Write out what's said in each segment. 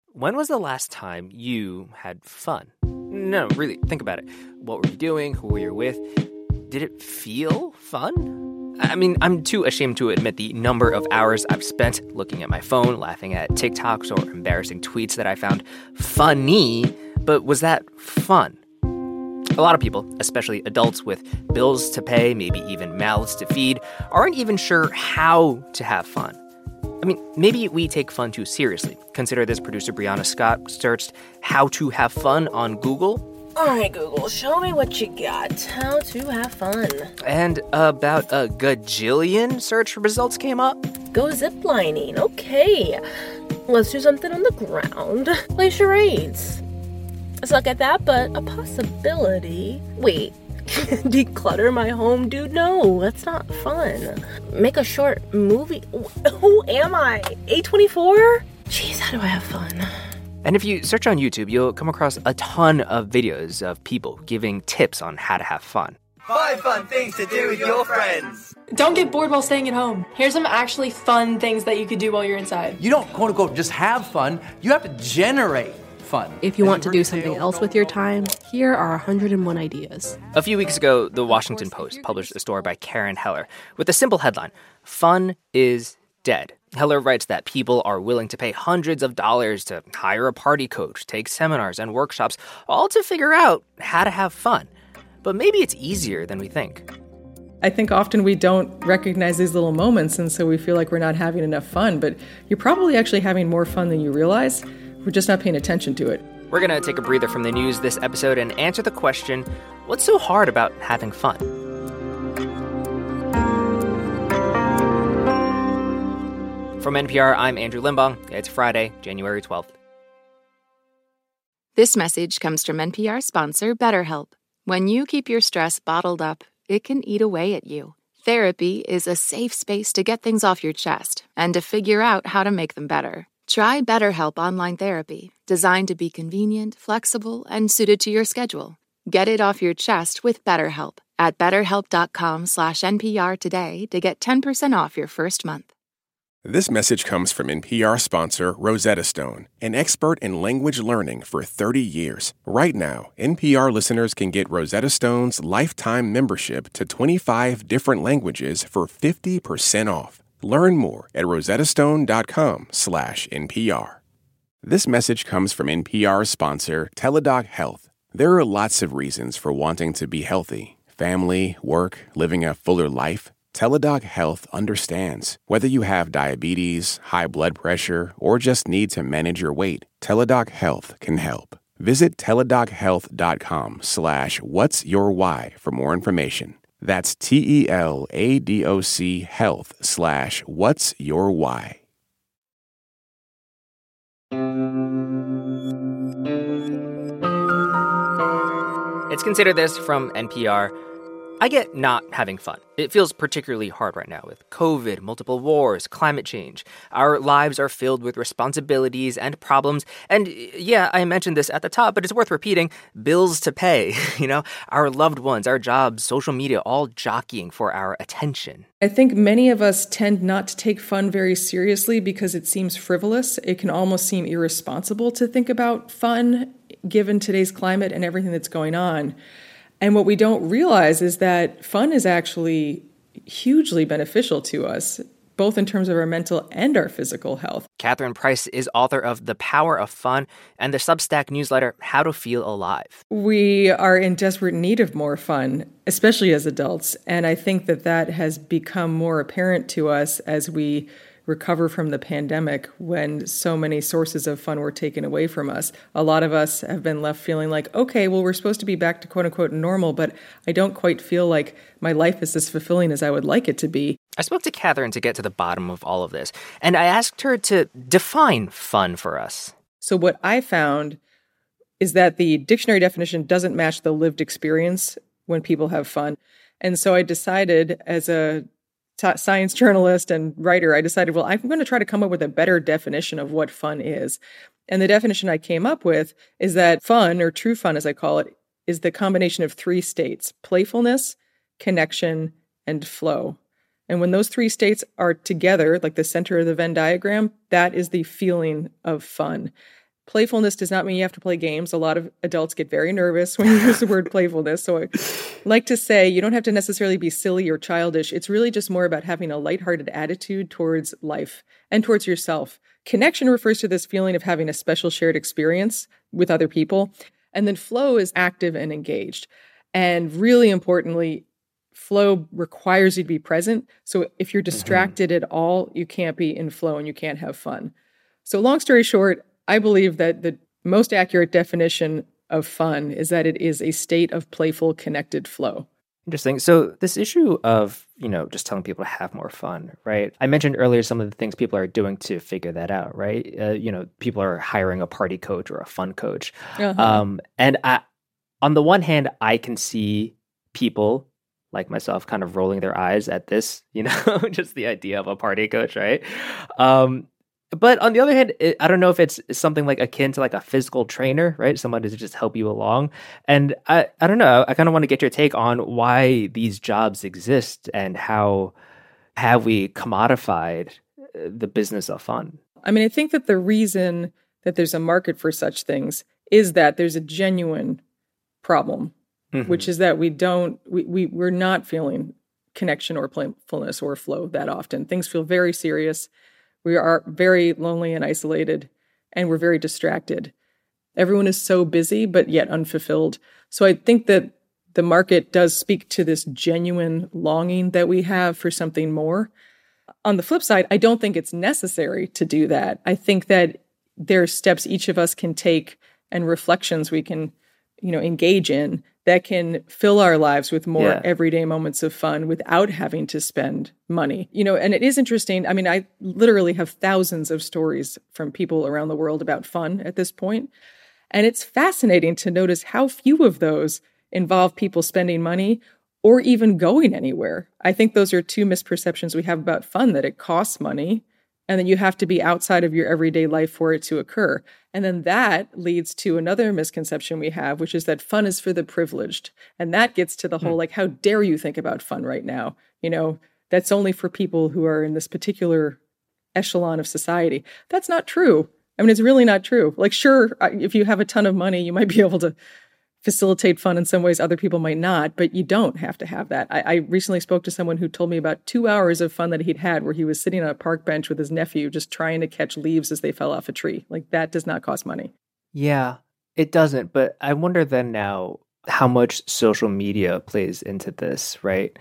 When was the last time you had fun? No, really, think about it. What were you doing? Who were you with? Did it feel fun? I mean, I'm too ashamed to admit the number of hours I've spent looking at my phone, laughing at TikToks or embarrassing tweets that I found funny, but was that fun? A lot of people, especially adults with bills to pay, maybe even mouths to feed, aren't even sure how to have fun. I mean, maybe we take fun too seriously. Consider this. Producer Brianna Scott searched how to have fun on Google. All right, Google, show me what you got. How to have fun. And about a gajillion search results came up. Go ziplining. Okay. Let's do something on the ground. Play charades. I suck at that, but a possibility. Wait. Declutter my home? Dude, no, that's not fun. Make a short movie? Who am I? A24? Jeez, how do I have fun? And if you search on YouTube, you'll come across a ton of videos of people giving tips on how to have fun. 5 fun things to do with your friends. Don't get bored while staying at home. Here's some actually fun things that you could do while you're inside. You don't, quote unquote, just have fun. You have to generate fun. If you want to do something else with your time, here are 101 ideas. A few weeks ago, the Washington Post published a story by Karen Heller with a simple headline, "Fun is Dead." Heller writes that people are willing to pay hundreds of dollars to hire a party coach, take seminars and workshops, all to figure out how to have fun. But maybe it's easier than we think. I think often we don't recognize these little moments, and so we feel like we're not having enough fun, but you're probably actually having more fun than you realize. We're just not paying attention to it. We're going to take a breather from the news this episode and answer the question, what's so hard about having fun? From NPR, I'm Andrew Limbong. It's Friday, January 12th. This message comes from NPR sponsor BetterHelp. When you keep your stress bottled up, it can eat away at you. Therapy is a safe space to get things off your chest and to figure out how to make them better. Try BetterHelp Online Therapy, designed to be convenient, flexible, and suited to your schedule. Get it off your chest with BetterHelp at betterhelp.com/NPR today to get 10% off your first month. This message comes from NPR sponsor Rosetta Stone, an expert in language learning for 30 years. Right now, NPR listeners can get Rosetta Stone's lifetime membership to 25 different languages for 50% off. Learn more at rosettastone.com/NPR. This message comes from NPR sponsor Teladoc Health. There are lots of reasons for wanting to be healthy. Family, work, living a fuller life. Teladoc Health understands. Whether you have diabetes, high blood pressure, or just need to manage your weight, Teladoc Health can help. Visit teladochealth.com/whatsyourwhy for more information. That's TELADOC health/whatsyourwhy. It's Consider This from NPR. I get not having fun. It feels particularly hard right now with COVID, multiple wars, climate change. Our lives are filled with responsibilities and problems. And yeah, I mentioned this at the top, but it's worth repeating. Bills to pay, our loved ones, our jobs, social media, all jockeying for our attention. I think many of us tend not to take fun very seriously because it seems frivolous. It can almost seem irresponsible to think about fun given today's climate and everything that's going on. And what we don't realize is that fun is actually hugely beneficial to us, both in terms of our mental and our physical health. Catherine Price is author of The Power of Fun and the Substack newsletter How to Feel Alive. We are in desperate need of more fun, especially as adults. And I think that has become more apparent to us as we recover from the pandemic when so many sources of fun were taken away from us. A lot of us have been left feeling like, okay, well, we're supposed to be back to quote unquote normal, but I don't quite feel like my life is as fulfilling as I would like it to be. I spoke to Catherine to get to the bottom of all of this, and I asked her to define fun for us. So what I found is that the dictionary definition doesn't match the lived experience when people have fun. And so I decided as a science journalist and writer, I decided, well, I'm going to try to come up with a better definition of what fun is. And the definition I came up with is that fun, or true fun as I call it, is the combination of 3 states: playfulness, connection, and flow. And when those 3 states are together, like the center of the Venn diagram, that is the feeling of fun. Playfulness does not mean you have to play games. A lot of adults get very nervous when you use the word playfulness. So I like to say you don't have to necessarily be silly or childish. It's really just more about having a lighthearted attitude towards life and towards yourself. Connection refers to this feeling of having a special shared experience with other people. And then flow is active and engaged. And really importantly, flow requires you to be present. So if you're distracted at all, you can't be in flow and you can't have fun. So long story short, I believe that the most accurate definition of fun is that it is a state of playful, connected flow. Interesting. So this issue of, just telling people to have more fun, right? I mentioned earlier some of the things people are doing to figure that out, right? People are hiring a party coach or a fun coach. And on the one hand, I can see people like myself kind of rolling their eyes at this, just the idea of a party coach, right? But on the other hand, I don't know if it's something like akin to like a physical trainer, right? Someone to just help you along. And I don't know. I kind of want to get your take on why these jobs exist and how have we commodified the business of fun. I mean, I think that the reason that there's a market for such things is that there's a genuine problem, which is that we're not feeling connection or playfulness or flow that often. Things feel very serious. We are very lonely and isolated, and we're very distracted. Everyone is so busy, but yet unfulfilled. So I think that the market does speak to this genuine longing that we have for something more. On the flip side, I don't think it's necessary to do that. I think that there are steps each of us can take and reflections we can, engage in that can fill our lives with more everyday moments of fun without having to spend money. And it is interesting. I mean, I literally have thousands of stories from people around the world about fun at this point. And it's fascinating to notice how few of those involve people spending money or even going anywhere. I think those are two misperceptions we have about fun, that it costs money and then you have to be outside of your everyday life for it to occur. And then that leads to another misconception we have, which is that fun is for the privileged. And that gets to the whole, how dare you think about fun right now? That's only for people who are in this particular echelon of society. That's not true. I mean, it's really not true. Sure, if you have a ton of money, you might be able to facilitate fun in some ways other people might not, but you don't have to have that. I recently spoke to someone who told me about 2 hours of fun that he'd had where he was sitting on a park bench with his nephew just trying to catch leaves as they fell off a tree. That does not cost money. Yeah, it doesn't. But I wonder then now how much social media plays into this, right?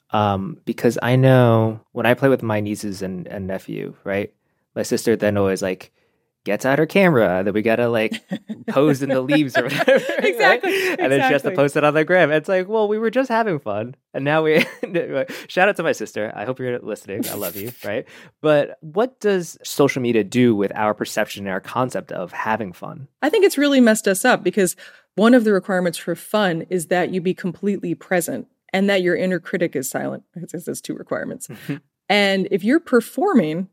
Because I know when I play with my nieces and nephew, right, my sister then always gets out her camera that we gotta pose in the leaves or whatever. Exactly. Right? And then she has to post it on the gram. It's well, we were just having fun. And now we shout out to my sister. I hope you're listening. I love you. Right. But what does social media do with our perception and our concept of having fun? I think it's really messed us up because one of the requirements for fun is that you be completely present and that your inner critic is silent. There's two requirements. And if you're performing,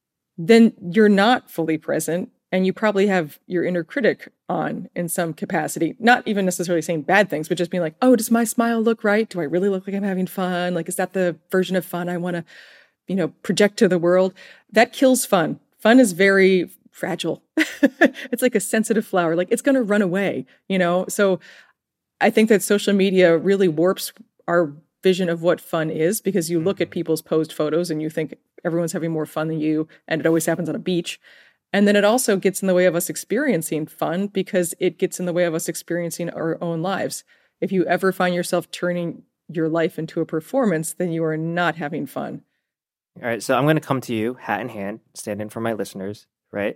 then you're not fully present and you probably have your inner critic on in some capacity, not even necessarily saying bad things, but just being oh, does my smile look right? Do I really look like I'm having fun? Is that the version of fun I want to, project to the world? That kills fun. Fun is very fragile. It's like a sensitive flower. It's going to run away, So I think that social media really warps our vision of what fun is because you look at people's posed photos and you think everyone's having more fun than you, and it always happens on a beach. And then it also gets in the way of us experiencing fun because it gets in the way of us experiencing our own lives. If you ever find yourself turning your life into a performance, then you are not having fun. All right, so I'm going to come to you, hat in hand, stand in for my listeners, right?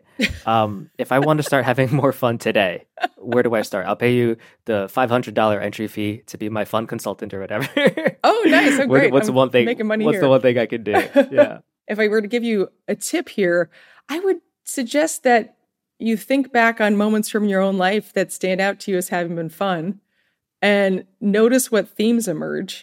If I want to start having more fun today, where do I start? I'll pay you the $500 entry fee to be my fun consultant or whatever. Oh, nice. Oh, great. What's the one thing? Making money what's here. The one thing I can do? Yeah. If I were to give you a tip here, I would suggest that you think back on moments from your own life that stand out to you as having been fun and notice what themes emerge.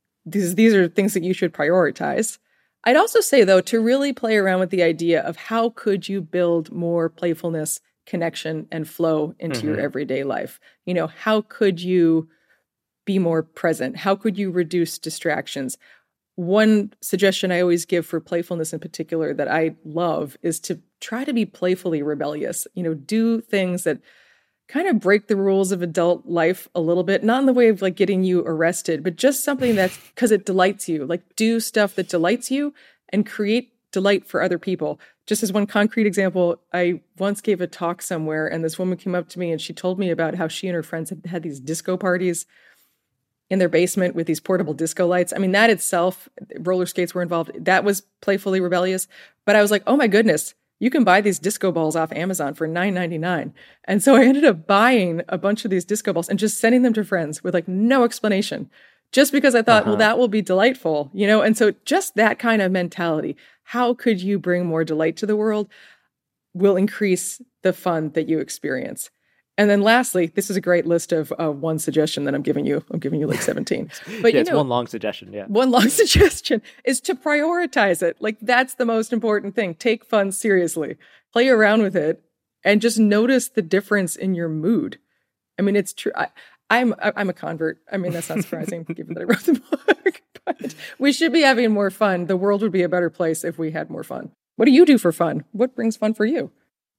These are things that you should prioritize. I'd also say, though, to really play around with the idea of how could you build more playfulness, connection, and flow into your everyday life? How could you be more present? How could you reduce distractions? One suggestion I always give for playfulness in particular that I love is to try to be playfully rebellious. Do things that kind of break the rules of adult life a little bit, not in the way of like getting you arrested, but just something that's because it delights you. Like do stuff that delights you and create delight for other people. Just as one concrete example, I once gave a talk somewhere and this woman came up to me and she told me about how she and her friends had these disco parties in their basement with these portable disco lights. I mean, that itself, roller skates were involved. That was playfully rebellious. But I was like, oh my goodness, you can buy these disco balls off Amazon for $9.99. And so I ended up buying a bunch of these disco balls and just sending them to friends with like no explanation, just because I thought, well, that will be delightful, And so just that kind of mentality, how could you bring more delight to the world, will increase the fun that you experience. And then lastly, this is a great list of one suggestion that I'm giving you. I'm giving you like 17. But it's one long suggestion, yeah. One long suggestion is to prioritize it. Like that's the most important thing. Take fun seriously. Play around with it and just notice the difference in your mood. I mean, it's true. I'm a convert. I mean, that's not surprising given that I wrote the book. But we should be having more fun. The world would be a better place if we had more fun. What do you do for fun? What brings fun for you?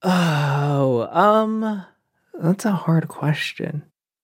That's a hard question.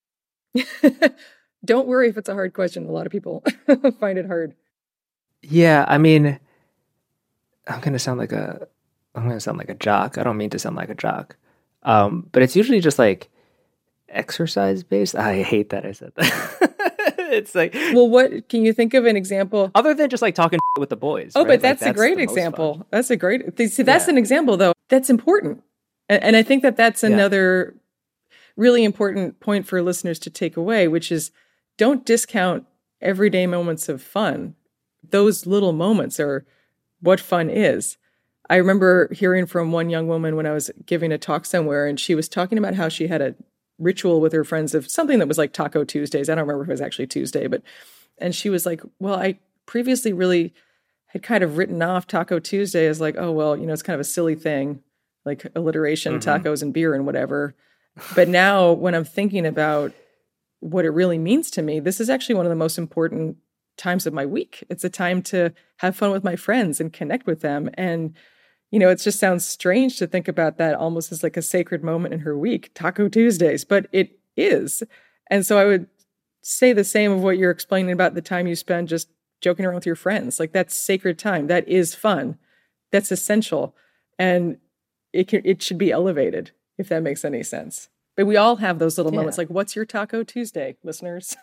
Don't worry if it's a hard question. A lot of people find it hard. Yeah, I mean, I'm gonna sound like a jock. I don't mean to sound like a jock. But it's usually just like exercise based. I hate that I said that. It's like, well, what can you think of an example other than just like talking with the boys? Oh, right? but that's a great example. That's a great. See, that's an example though. That's important, and I think that's another really important point for listeners to take away, which is don't discount everyday moments of fun. Those little moments are what fun is. I remember hearing from one young woman when I was giving a talk somewhere, and she was talking about how she had a ritual with her friends of something that was like Taco Tuesdays. I don't remember if it was actually Tuesday, and she was like, well, I previously really had kind of written off Taco Tuesday as like, oh, well, it's kind of a silly thing, like alliteration, tacos and beer and whatever. But now when I'm thinking about what it really means to me, this is actually one of the most important times of my week. It's a time to have fun with my friends and connect with them. And, it just sounds strange to think about that almost as like a sacred moment in her week, Taco Tuesdays, but it is. And so I would say the same of what you're explaining about the time you spend just joking around with your friends. Like that's sacred time. That is fun. That's essential. And it should be elevated, if that makes any sense. But we all have those little moments. Like, what's your Taco Tuesday, listeners?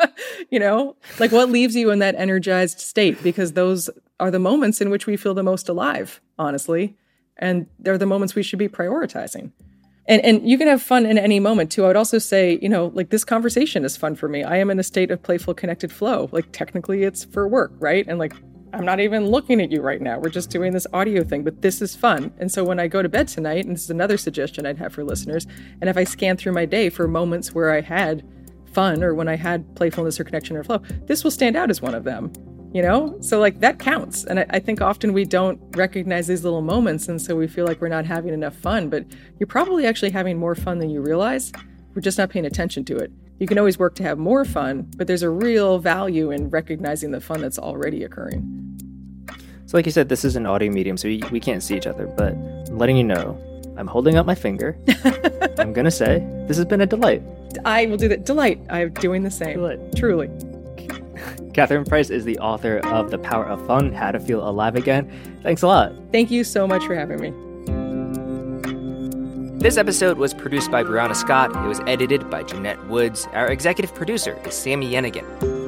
Like what leaves you in that energized state? Because those are the moments in which we feel the most alive, honestly. And they're the moments we should be prioritizing. And you can have fun in any moment too. I would also say, like this conversation is fun for me. I am in a state of playful, connected flow. Like technically it's for work, right? And like, I'm not even looking at you right now. We're just doing this audio thing, but this is fun. And so when I go to bed tonight, and this is another suggestion I'd have for listeners, and if I scan through my day for moments where I had fun or when I had playfulness or connection or flow, this will stand out as one of them, So like that counts. And I think often we don't recognize these little moments. And so we feel like we're not having enough fun, but you're probably actually having more fun than you realize. We're just not paying attention to it. You can always work to have more fun, but there's a real value in recognizing the fun that's already occurring. So like you said, this is an audio medium, so we can't see each other, but I'm letting you know, I'm holding up my finger. I'm going to say, this has been a delight. I will do that. Delight. I'm doing the same. Delight. Truly. Catherine Price is the author of The Power of Fun, How to Feel Alive Again. Thanks a lot. Thank you so much for having me. This episode was produced by Brianna Scott. It was edited by Jeanette Woods. Our executive producer is Sammy Yenigan.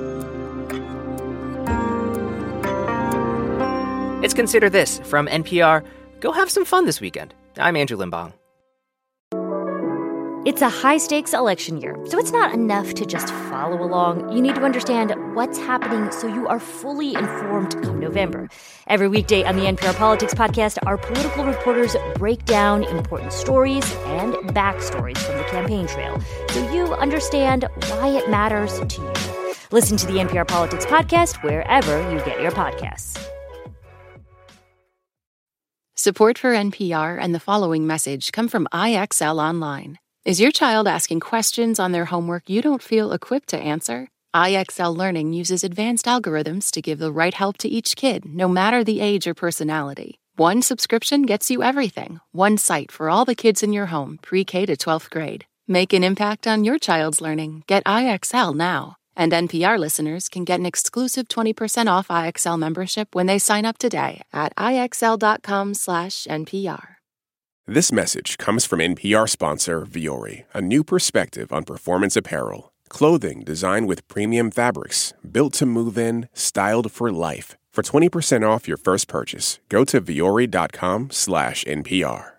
It's Consider This from NPR. Go have some fun this weekend. I'm Andrew Limbong. It's a high-stakes election year, so it's not enough to just follow along. You need to understand what's happening so you are fully informed come November. Every weekday on the NPR Politics Podcast, our political reporters break down important stories and backstories from the campaign trail so you understand why it matters to you. Listen to the NPR Politics Podcast wherever you get your podcasts. Support for NPR and the following message come from IXL Online. Is your child asking questions on their homework you don't feel equipped to answer? IXL Learning uses advanced algorithms to give the right help to each kid, no matter the age or personality. One subscription gets you everything. One site for all the kids in your home, pre-K to 12th grade. Make an impact on your child's learning. Get IXL now. And NPR listeners can get an exclusive 20% off IXL membership when they sign up today at IXL.com/NPR. This message comes from NPR sponsor Vuori, a new perspective on performance apparel. Clothing designed with premium fabrics, built to move in, styled for life. For 20% off your first purchase, go to Vuori.com/NPR.